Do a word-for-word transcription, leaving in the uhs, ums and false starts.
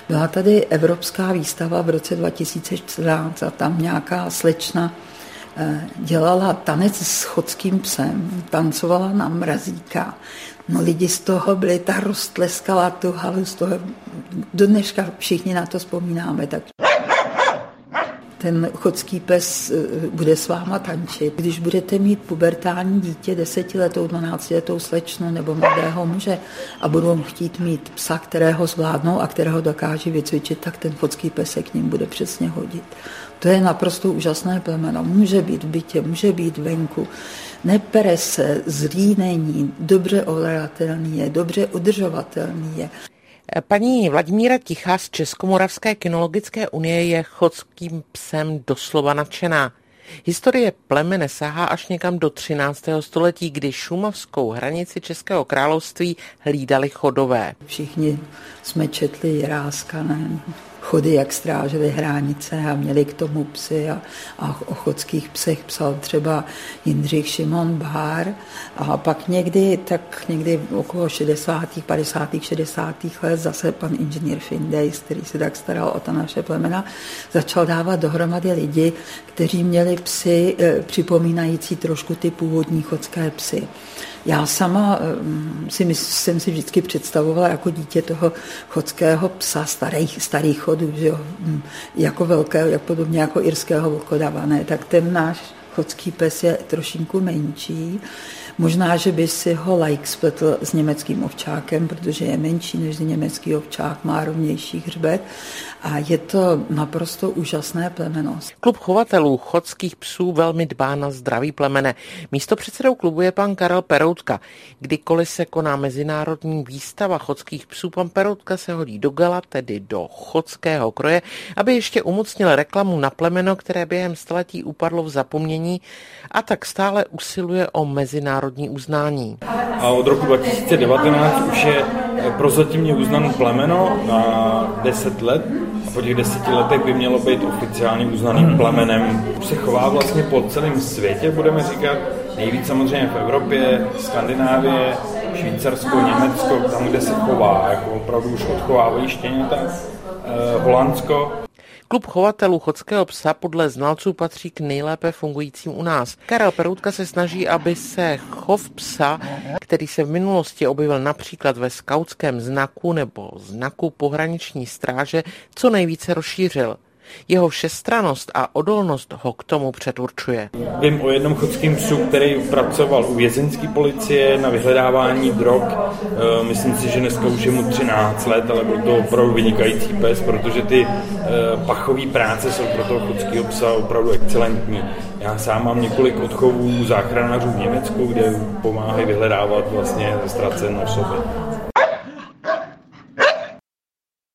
Byla tady evropská výstava v roce dva tisíce čtrnáct a tam nějaká slečna dělala tanec s chodským psem, tancovala na mrazíka. No lidi z toho byli, ta roztleskala tu halu z toho. Do dneška všichni na to vzpomínáme. Tak ten chodský pes bude s váma tančit. Když budete mít pubertální dítě, desetiletou, dvanáctiletou slečnu nebo mladého muže a budou chtít mít psa, kterého zvládnou a kterého dokáží vycvičit, tak ten chodský pes se k ním bude přesně hodit. To je naprosto úžasné plemeno. Může být v bytě, může být venku. Nepere se, zlý není, dobře ovladatelný je, dobře udržovatelný je. Paní Vladimíra Tichá z Českomoravské kynologické unie je chodským psem doslova nadšená. Historie plemene sahá až někam do třináctého století, kdy šumavskou hranici Českého království hlídali chodové. Všichni jsme četli Jiráska, ne? Chody, jak strážili hranice a měli k tomu psy a, a o chodských psech psal třeba Jindřich Šimon Bár a pak někdy, tak někdy okolo šedesátých, padesátých, šedesátých let zase pan inženýr Findejs, který se tak staral o ta naše plemena, začal dávat dohromady lidi, kteří měli psy e, připomínající trošku ty původní chodské psy. Já sama si mysl, jsem si vždycky představovala jako dítě toho chodského psa, starých, starých chodů, že jo, jako velkého, jak podobně jako irského vlkodava, ne? Tak ten náš chodský pes je trošinku menší. Možná, že by si ho laik spletl s německým ovčákem, protože je menší než německý ovčák, má rovnější hřbet a je to naprosto úžasné plemeno. Klub chovatelů chodských psů velmi dbá na zdraví plemene. Místopředsedou klubu je pan Karel Peroutka. Kdykoliv se koná mezinárodní výstava chodských psů, pan Peroutka se hodí do gala, tedy do chodského kroje, aby ještě umocnil reklamu na plemeno, které během staletí upadlo v zapomnění a tak stále usiluje o mezinárodní uznání. A od roku dva tisíce devatenáct už je prozatímně uznané plemeno na deset let a po těch deseti letech by mělo být oficiálně uznaným plemenem. Se chová vlastně po celém světě, budeme říkat, nejvíc samozřejmě v Evropě, Skandinávie, Švýcarsko, Německo, tam, kde se chová, jako opravdu už odchovávají štěněta, eh, Holandsko. Klub chovatelů chodského psa podle znalců patří k nejlépe fungujícím u nás. Karel Peroutka se snaží, aby se chov psa, který se v minulosti objevil například ve skautském znaku nebo znaku pohraniční stráže, co nejvíce rozšířil. Jeho všestrannost a odolnost ho k tomu předurčuje. Vím o jednom chodském psu, který pracoval u vězeňské policie na vyhledávání drog. Myslím si, že dneska už je mu třináct let, ale byl to opravdu vynikající pes, protože ty pachové práce jsou pro toho chodského psa opravdu excelentní. Já sám mám několik odchovů záchranářů v Německu, kde pomáhají vyhledávat vlastně ztracené osoby.